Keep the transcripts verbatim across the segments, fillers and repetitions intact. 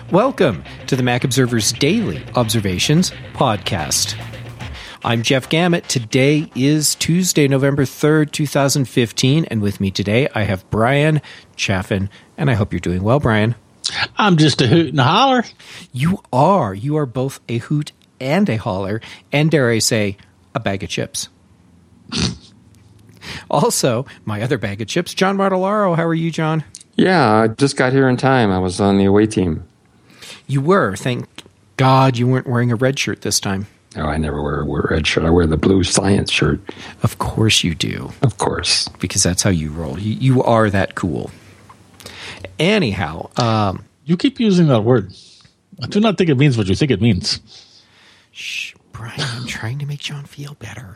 Welcome to the Mac Observer's Daily Observations Podcast. I'm Jeff Gamet. Today is Tuesday, November third, twenty fifteen, and with me today I have Brian Chaffin, and I hope you're doing well, Brian. I'm just a hoot and a holler. You are. You are both a hoot and a holler, and dare I say, a bag of chips. Also, my other bag of chips, John Martellaro. How are you, John? Yeah, I just got here in time. I was on the away team. You were. Thank God you weren't wearing a red shirt this time. Oh, I never wear a red shirt. I wear the blue science shirt. Of course you do. Of course. Because that's how you roll. You, you are that cool. Anyhow. Um, you keep using that word. I do not think it means what you think it means. Shh, Brian, I'm trying to make John feel better.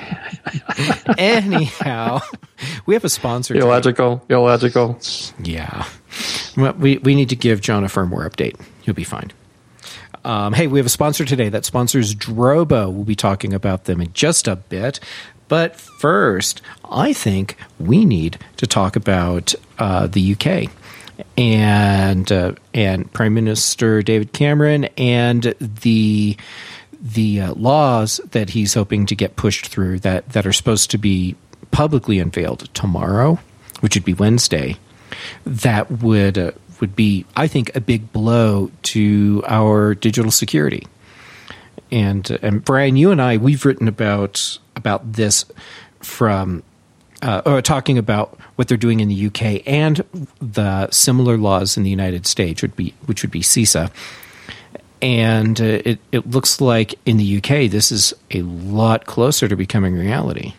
Anyhow, we have a sponsor. Illogical. Today. Illogical. Yeah. We, we need to give John a firmware update. He'll be fine. Um, hey, we have a sponsor today. That sponsors Drobo. We'll be talking about them in just a bit. But first, I think we need to talk about uh, the U K and uh, and Prime Minister David Cameron and the the uh, laws that he's hoping to get pushed through that, that are supposed to be publicly unveiled tomorrow, which would be Wednesday. That would uh, would be, I think, a big blow to our digital security. And uh, and Brian, you and I, we've written about about this from uh, or talking about what they're doing in the U K and the similar laws in the United States, would be which would be CISA. And uh, it it looks like in the U K this is a lot closer to becoming reality.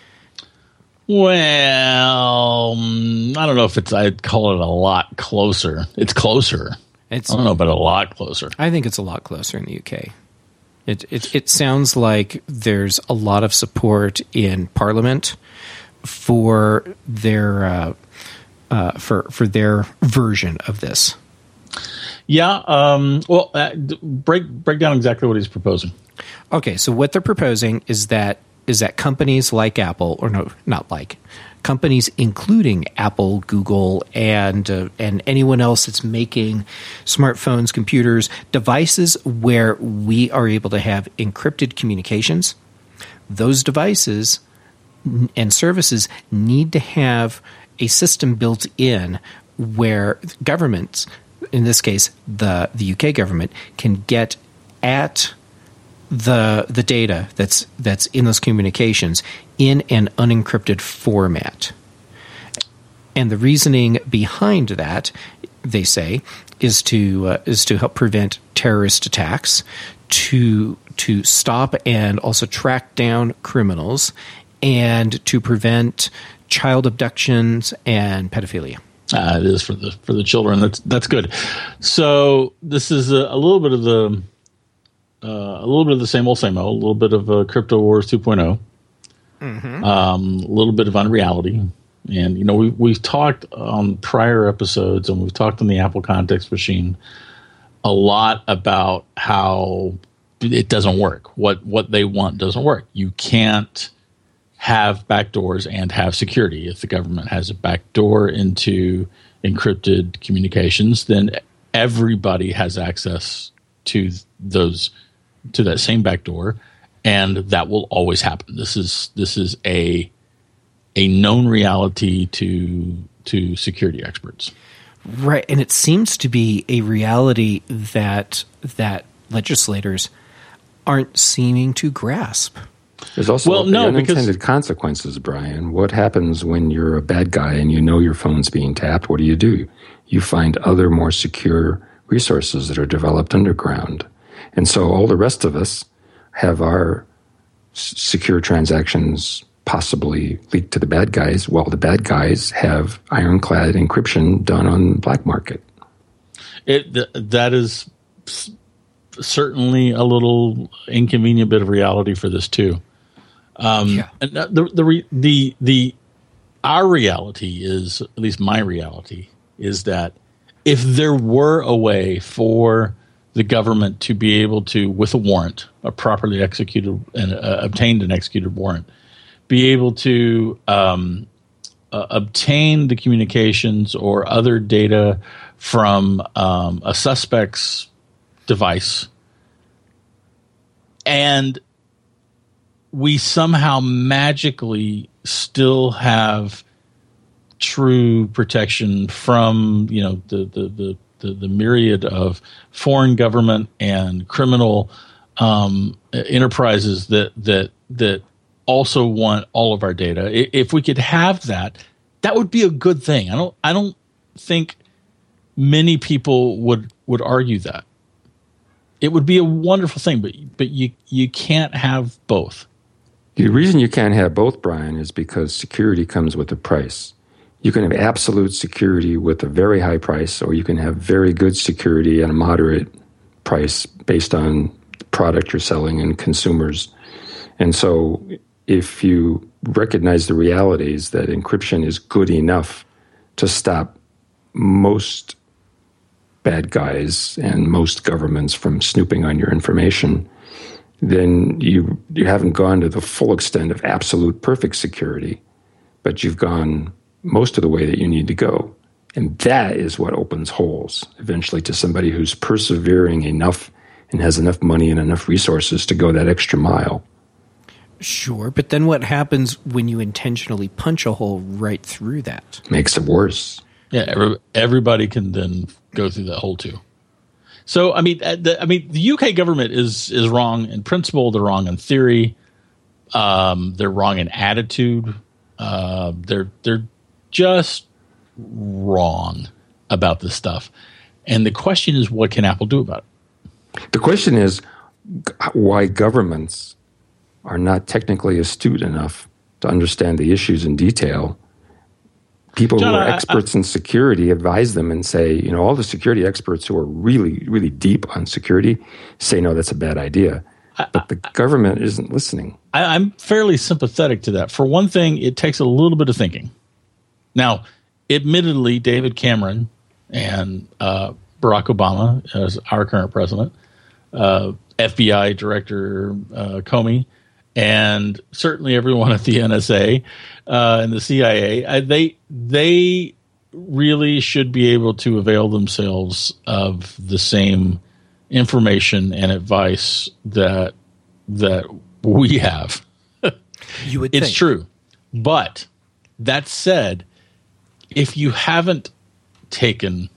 Well, I don't know if it's, I'd call it a lot closer. It's closer. It's, I don't know, but a lot closer. I think it's a lot closer in the U K. It, it, it sounds like there's a lot of support in Parliament for their uh, uh, for for their version of this. Yeah. Um, well, uh, break break down exactly what he's proposing. Okay, so what they're proposing is that. is that companies like Apple, or no, not like, companies including Apple, Google, and uh, and anyone else that's making smartphones, computers, devices where we are able to have encrypted communications, those devices and services need to have a system built in where governments, in this case the, the U K government, can get at the the data that's that's in those communications in an unencrypted format. And the reasoning behind that, they say, is to uh, is to help prevent terrorist attacks, to to stop and also track down criminals, and to prevent child abductions and pedophilia. Uh, it is for the for the children. That's that's good. So this is a, a little bit of the Uh, a little bit of the same old, same old, a little bit of uh, Crypto Wars two point oh, mm-hmm. um, a little bit of unreality. And, you know, we, we've talked on prior episodes and we've talked on the Apple Context Machine a lot about how it doesn't work. What, what they want doesn't work. You can't have backdoors and have security. If the government has a backdoor into encrypted communications, then everybody has access to those to that same backdoor, and that will always happen. This is this is a a known reality to to security experts. Right, and it seems to be a reality that that legislators aren't seeming to grasp. There's also well, the no, unintended because, consequences, Brian. What happens when you're a bad guy and you know your phone's being tapped? What do you do? You find other more secure resources that are developed underground. And so all the rest of us have our s- secure transactions possibly leaked to the bad guys, while the bad guys have ironclad encryption done on the black market. It th- that is s- certainly a little inconvenient bit of reality for this too. Um, yeah. And the the re- the the our reality is, at least my reality, is that if there were a way for the government to be able to, with a warrant, a properly executed and uh, obtained and executed warrant, be able to um, uh, obtain the communications or other data from um, a suspect's device, and we somehow magically still have true protection from, you know, the the the, the, the myriad of foreign government and criminal um, enterprises that that that also want all of our data. If we could have that, that would be a good thing. I don't I don't think many people would would argue that. It would be a wonderful thing, but but you you can't have both. The reason you can't have both, Brian, is because security comes with a price. You can have absolute security with a very high price, or you can have very good security at a moderate price based on the product you're selling and consumers. And so if you recognize the realities that encryption is good enough to stop most bad guys and most governments from snooping on your information, then you you haven't gone to the full extent of absolute perfect security, but you've gone most of the way that you need to go. And that is what opens holes eventually to somebody who's persevering enough and has enough money and enough resources to go that extra mile. Sure, but then what happens when you intentionally punch a hole right through that? Makes it worse. Yeah, every, everybody can then go through that hole too. So, I mean, the, I mean, the U K government is is wrong in principle. They're wrong in theory. Um, they're wrong in attitude. Uh, they're they're just wrong about this stuff. And the question is, what can Apple do about it? The question is why governments are not technically astute enough to understand the issues in detail. People John, who are I, experts I, in security advise them and say, you know, all the security experts who are really, really deep on security say, no, that's a bad idea. I, but the government isn't listening. I, I'm fairly sympathetic to that. For one thing, it takes a little bit of thinking. Now, admittedly, David Cameron and uh, Barack Obama, as our current president, uh, F B I Director uh, Comey, and certainly everyone at the N S A uh, and the C I A, uh, they they really should be able to avail themselves of the same information and advice that that we have. You would it's think. true. But that said, if you haven't taken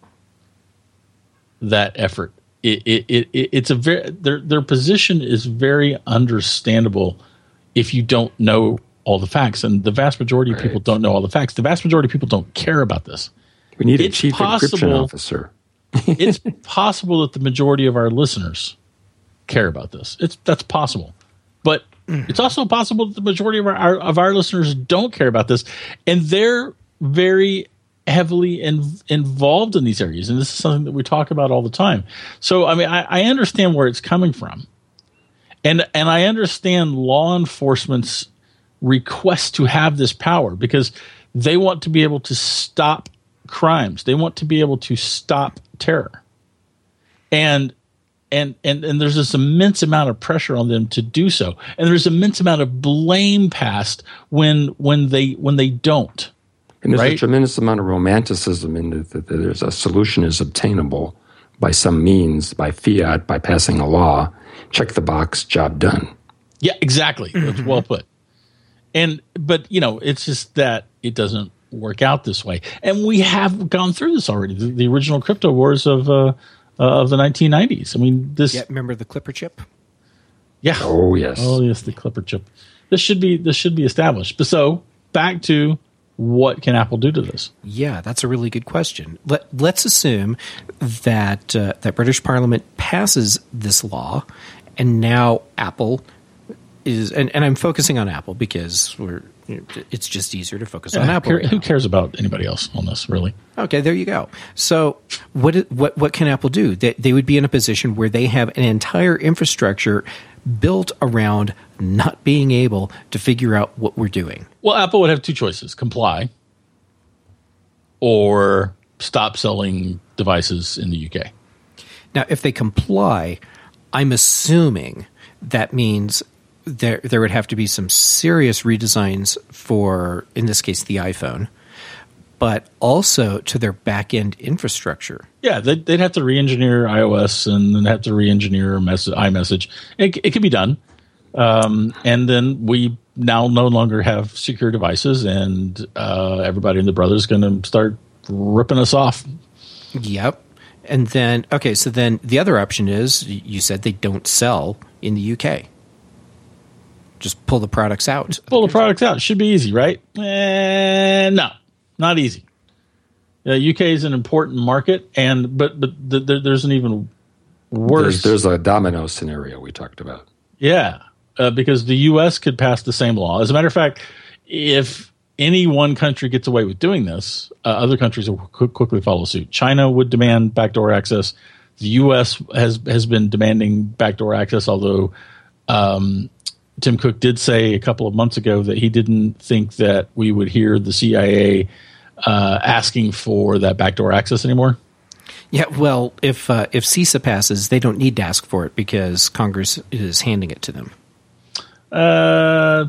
that effort, it, it, it, it's a very their their position is very understandable if you don't know all the facts, and the vast majority right. of people don't know all the facts. The vast majority of people don't care about this. We need a it's chief possible, encryption officer. It's possible that the majority of our listeners care about this. It's that's possible, but it's also possible that the majority of our, our of our listeners don't care about this, and they're very heavily in, involved in these areas. And this is something that we talk about all the time. So, I mean, I, I understand where it's coming from. And, and I understand law enforcement's request to have this power because they want to be able to stop crimes. They want to be able to stop terror. And, and, and, and there's this immense amount of pressure on them to do so. And there's an immense amount of blame passed when, when they, when they don't. And there's right? a tremendous amount of romanticism in that, that there's a solution is obtainable by some means, by fiat, by passing a law. Check the box, job done. Yeah, exactly. That's well put. And but you know, it's just that it doesn't work out this way. And we have gone through this already. The, the original crypto wars of uh, uh, of the nineteen nineties. I mean, this. Yeah, remember the Clipper chip? Yeah. Oh yes. Oh yes, the Clipper chip. This should be this should be established. But so back to. What can Apple do to this? Yeah, that's a really good question. Let, let's assume that uh, that British Parliament passes this law, and now Apple is, and, and I'm focusing on Apple because we're it's just easier to focus yeah, on Apple. Who, right who cares about anybody else on this, really? Okay, there you go. So what what what can Apple do? They, they would be in a position where they have an entire infrastructure built around not being able to figure out what we're doing. Well, Apple would have two choices: comply or stop selling devices in the U K. Now, if they comply, I'm assuming that means there there would have to be some serious redesigns for, in this case, the iPhone, but also to their back-end infrastructure. Yeah, they'd, they'd have to re-engineer iOS and then have to re-engineer mess- iMessage. It, it could be done. Um, and then we now no longer have secure devices, and uh, everybody and the brother's going to start ripping us off. Yep. And then, okay, so then the other option is, you said they don't sell in the U K. Just pull the products out. Pull the products out. Should be easy, right? Eh, no, not easy. The U K is an important market, and but but th- th- there's an even worse. There's, there's a domino scenario we talked about. Yeah, uh, because the U S could pass the same law. As a matter of fact, if any one country gets away with doing this, uh, other countries will qu- quickly follow suit. China would demand backdoor access. The U S has has been demanding backdoor access, although um, Tim Cook did say a couple of months ago that he didn't think that we would hear the C I A uh, asking for that backdoor access anymore. Yeah, well, if uh, if CISA passes, they don't need to ask for it because Congress is handing it to them. Uh,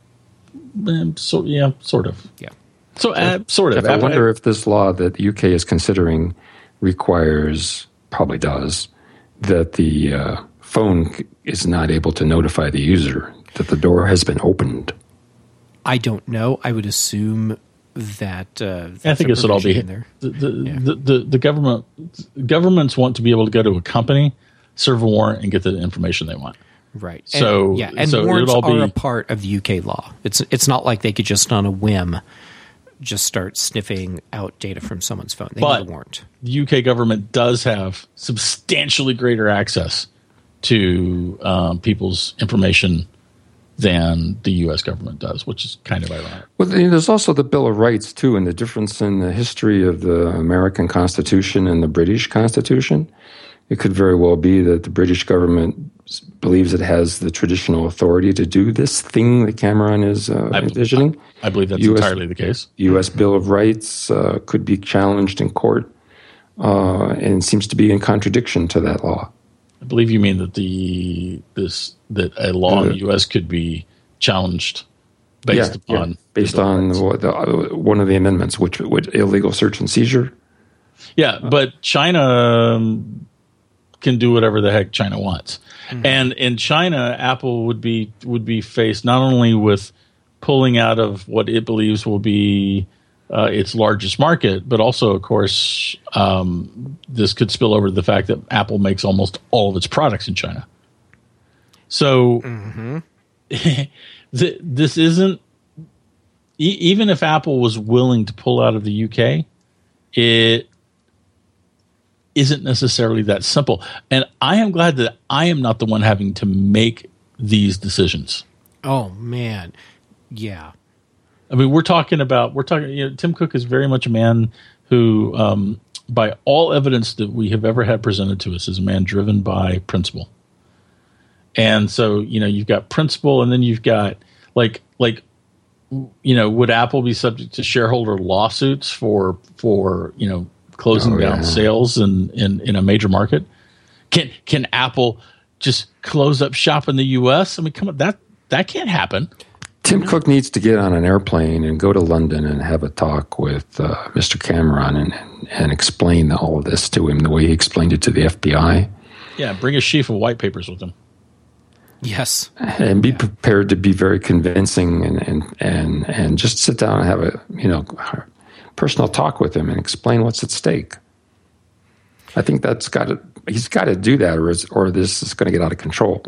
so yeah, sort of. Yeah. So uh, sort of. I wonder if this law that the U K is considering requires, probably does, that the uh, phone is not able to notify the user that the door has been opened. I don't know. I would assume that. Uh, I think this would all be there. The the, yeah. the the the government governments want to be able to go to a company, serve a warrant, and get the information they want. Right. So and, yeah, and so warrants all are be, a part of the U K law. It's it's not like they could just on a whim just start sniffing out data from someone's phone. They but need a warrant. The U K government does have substantially greater access to um, people's information than the U S government does, which is kind of ironic. Well, there's also the Bill of Rights, too, and the difference in the history of the American Constitution and the British Constitution. It could very well be that the British government believes it has the traditional authority to do this thing that Cameron is uh, I, envisioning. I, I believe that's U S, entirely the case. U S Bill of Rights uh, could be challenged in court uh, and seems to be in contradiction to that law. I believe you mean that the this that a law uh, in the U S could be challenged based yeah, upon yeah, based on the, the, one of the amendments, which would illegal search and seizure. Yeah, but China um, can do whatever the heck China wants, mm-hmm. and in China, Apple would be would be faced not only with pulling out of what it believes will be uh, its largest market, but also, of course, um, this could spill over to the fact that Apple makes almost all of its products in China. So mm-hmm. th- this isn't e- even if Apple was willing to pull out of the U K, it isn't necessarily that simple. And I am glad that I am not the one having to make these decisions. Oh man, yeah. I mean, we're talking about we're talking. You know, Tim Cook is very much a man who, um, by all evidence that we have ever had presented to us, is a man driven by principle. And so, you know, you've got principle, and then you've got like like, you know, would Apple be subject to shareholder lawsuits for for you know closing oh, down yeah. sales in, in in a major market? Can can Apple just close up shop in the U S? I mean, come on, that that can't happen. Tim no. Cook needs to get on an airplane and go to London and have a talk with uh, Mister Cameron and, and, and explain all of this to him the way he explained it to the F B I. Yeah, bring a sheaf of white papers with him. Yes. And be yeah. prepared to be very convincing and, and, and, and just sit down and have a, you know, personal talk with him and explain what's at stake. I think that's got to, he's got to do that or, it's, or this is going to get out of control.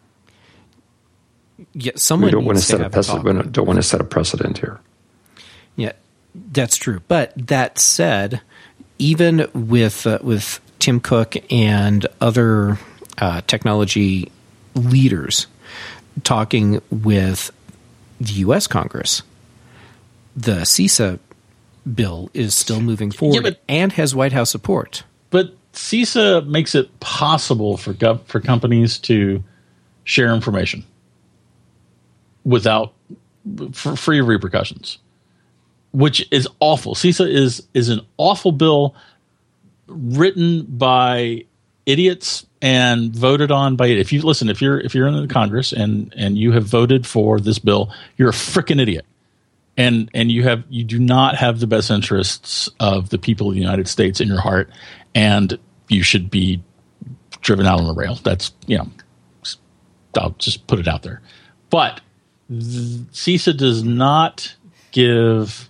Yeah, someone we don't want to set to a precedent. We don't want to set a precedent here. Yeah, that's true. But that said, even with uh, with Tim Cook and other uh, technology leaders talking with the U S Congress, the CISA bill is still moving forward yeah, but, and has White House support. But CISA makes it possible for gov- for companies to share information without for free of repercussions, which is awful. CISA is is an awful bill written by idiots and voted on by if you listen if you're if you're in the Congress and and you have voted for this bill, you're a freaking idiot, and and you have you do not have the best interests of the people of the United States in your heart, and you should be driven out on the rail. That's, you know, I'll just put it out there. But CISA does not give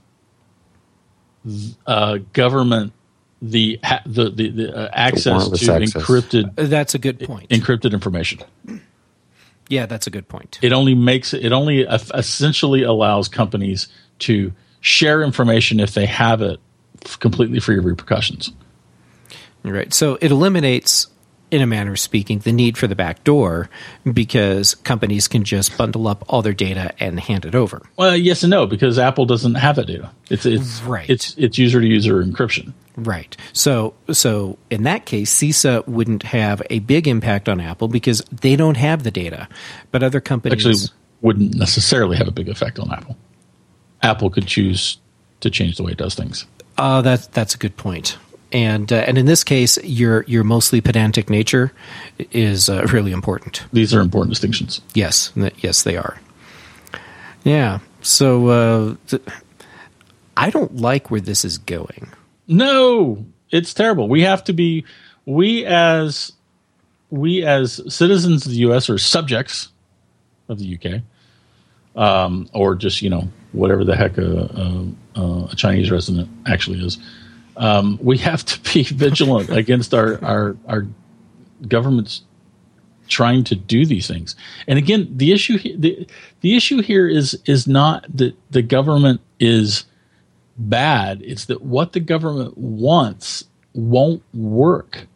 uh, government the the the, the uh, access the to access. encrypted. That's a good point. Encrypted information. Yeah, that's a good point. It only makes it only essentially allows companies to share information if they have it completely free of repercussions. Right. So it eliminates, in a manner of speaking, the need for the back door because companies can just bundle up all their data and hand it over. Well, yes and no, because Apple doesn't have that data. It's it's right. It's it's user to user encryption. Right. So so in that case, CISA wouldn't have a big impact on Apple because they don't have the data, but other companies Actually, wouldn't necessarily have a big effect on Apple. Apple could choose to change the way it does things. Oh, uh, that's that's a good point. And uh, and in this case, your your mostly pedantic nature is uh, really important. These are important distinctions. Yes, yes, they are. Yeah. So uh, th- I don't like where this is going. No, it's terrible. We have to be. We as we as citizens of the U S or subjects of the U K, um, or just you know whatever the heck a, a, a Chinese resident actually is. Um, we have to be vigilant against our, our our governments trying to do these things. And again, the issue the the issue here is is not that the government is bad. It's that what the government wants won't work.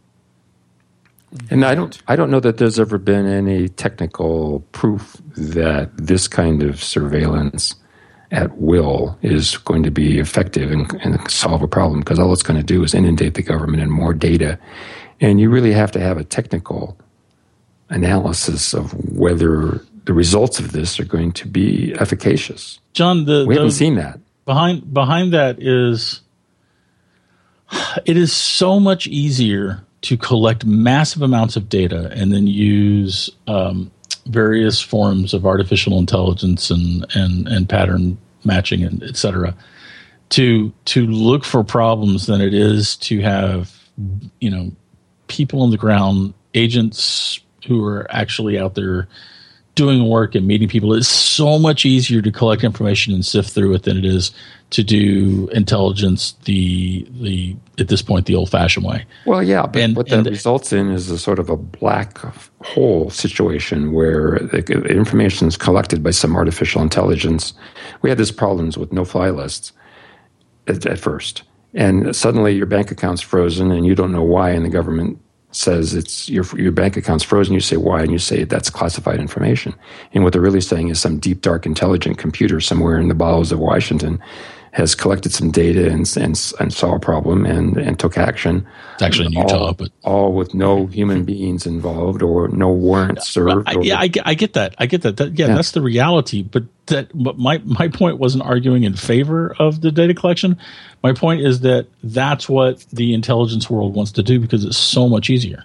And I don't I don't know that there's ever been any technical proof that this kind of surveillance at will is going to be effective and, and solve a problem, because all it's going to do is inundate the government in more data. And you really have to have a technical analysis of whether the results of this are going to be efficacious. John, the, we haven't the, seen that. Behind behind that is it is so much easier to collect massive amounts of data and then use um, various forms of artificial intelligence and, and, and pattern matching and et cetera to to look for problems than it is to have, you know, people on the ground, agents who are actually out there doing work and meeting people. It's so much easier to collect information and sift through it than it is to do intelligence the the at this point the old-fashioned way. Well, yeah, but and, what that and, results in is a sort of a black hole situation where the information is collected by some artificial intelligence. We had these problems with no-fly lists at, at first, and suddenly your bank account's frozen and you don't know why, and the government says it's your your bank account's frozen. You say why, and you say that's classified information. And what they're really saying is some deep, dark, intelligent computer somewhere in the bowels of Washington has collected some data and and, and saw a problem and, and took action. It's actually in Utah, all, but all with no human beings involved or no warrant served. I, yeah, I, I get that. I get that. that yeah, yeah, that's the reality. But that, but my my point wasn't arguing in favor of the data collection. My point is that that's what the intelligence world wants to do because it's so much easier,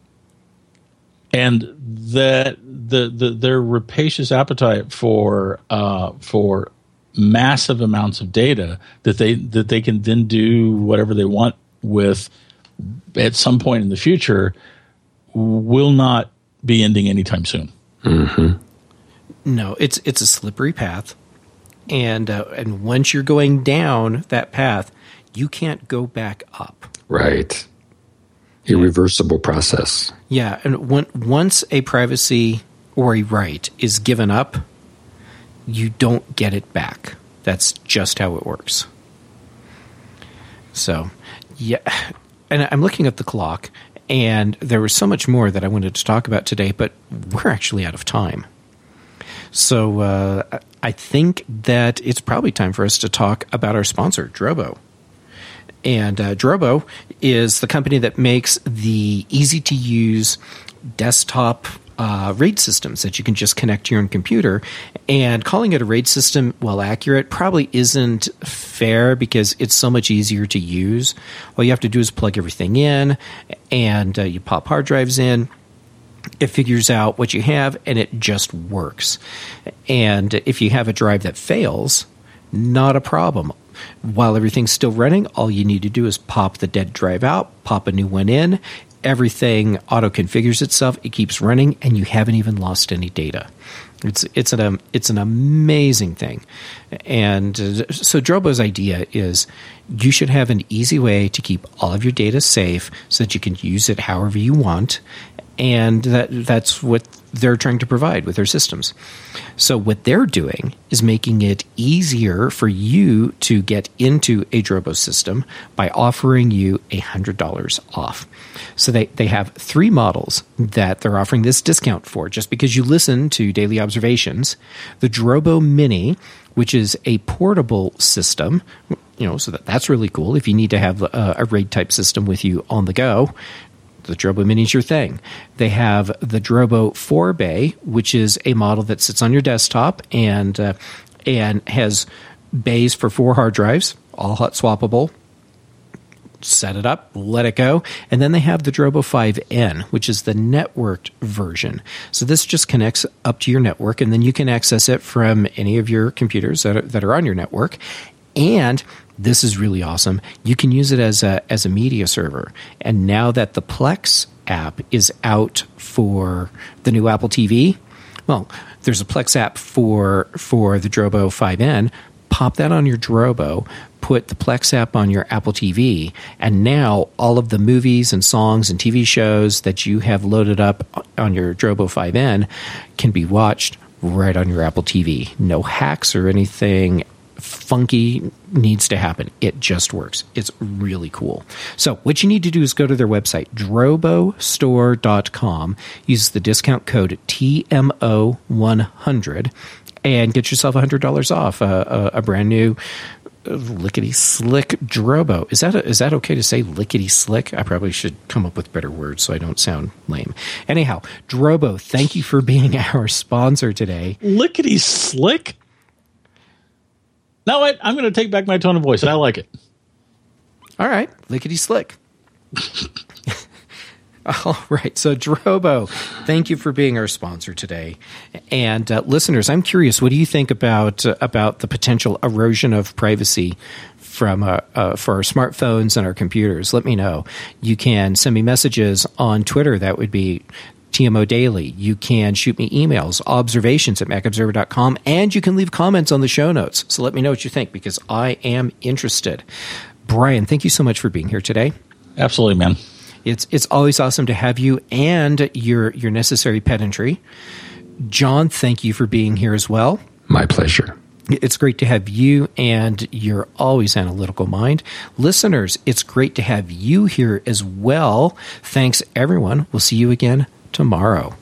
and that the the their rapacious appetite for uh, for massive amounts of data that they that they can then do whatever they want with at some point in the future will not be ending anytime soon. Mm-hmm. No, it's it's a slippery path, and uh, and once you're going down that path, you can't go back up. Right, irreversible process. Yeah, and when, once a privacy or a right is given up, you don't get it back. That's just how it works. So, yeah, and I'm looking at the clock, and there was so much more that I wanted to talk about today, but we're actually out of time. So uh, I think that it's probably time for us to talk about our sponsor, Drobo. And uh, Drobo is the company that makes the easy-to-use desktop uh, RAID systems that you can just connect to your own computer. And calling it a RAID system, while accurate, probably isn't fair because it's so much easier to use. All you have to do is plug everything in, and uh, you pop hard drives in. It figures out what you have, and it just works. And if you have a drive that fails, not a problem. While everything's still running, all you need to do is pop the dead drive out, pop a new one in. Everything auto-configures itself. It keeps running, and you haven't even lost any data. It's it's an um, it's an amazing thing. And uh, so Drobo's idea is you should have an easy way to keep all of your data safe so that you can use it however you want. And that that's what they're trying to provide with their systems. So what they're doing is making it easier for you to get into a Drobo system by offering you one hundred dollars off. So they, they have three models that they're offering this discount for just because you listen to Daily Observations. The Drobo Mini, which is a portable system, you know, so that, that's really cool if you need to have a, a RAID-type system with you on the go. The Drobo Mini is your thing. They have the Drobo four bay, which is a model that sits on your desktop and uh, and has bays for four hard drives, all hot swappable. Set it up, let it go. And then they have the Drobo five N, which is the networked version. So this just connects up to your network, and then you can access it from any of your computers that are, that are on your network. And this is really awesome. You can use it as a as a media server. And now that the Plex app is out for the new Apple T V, well, there's a Plex app for for the Drobo five N. Pop that on your Drobo, put the Plex app on your Apple T V, and now all of the movies and songs and T V shows that you have loaded up on your Drobo five N can be watched right on your Apple T V. No hacks or anything funky needs to happen. It just works. It's really cool. So what you need to do is go to their website, drobo store dot com, use the discount code T M O one hundred, and get yourself one hundred dollars off a, a, a brand new lickety slick Drobo. Is that a, is that okay to say lickety slick? I probably should come up with better words so I don't sound lame. Anyhow, Drobo, thank you for being our sponsor today. Lickety slick? No, wait, I'm going to take back my tone of voice. I like it. All right, lickety slick. All right, so Drobo, thank you for being our sponsor today. And uh, listeners, I'm curious, what do you think about uh, about the potential erosion of privacy from uh, uh, for our smartphones and our computers? Let me know. You can send me messages on Twitter. That would be T M O Daily. You can shoot me emails, observations at mac observer dot com, and you can leave comments on the show notes. So let me know what you think because I am interested. Brian, thank you so much for being here today. Absolutely, man. It's it's always awesome to have you and your your necessary pedantry. John, thank you for being here as well. My pleasure. It's great to have you and your always analytical mind. Listeners, it's great to have you here as well. Thanks, everyone. We'll see you again tomorrow.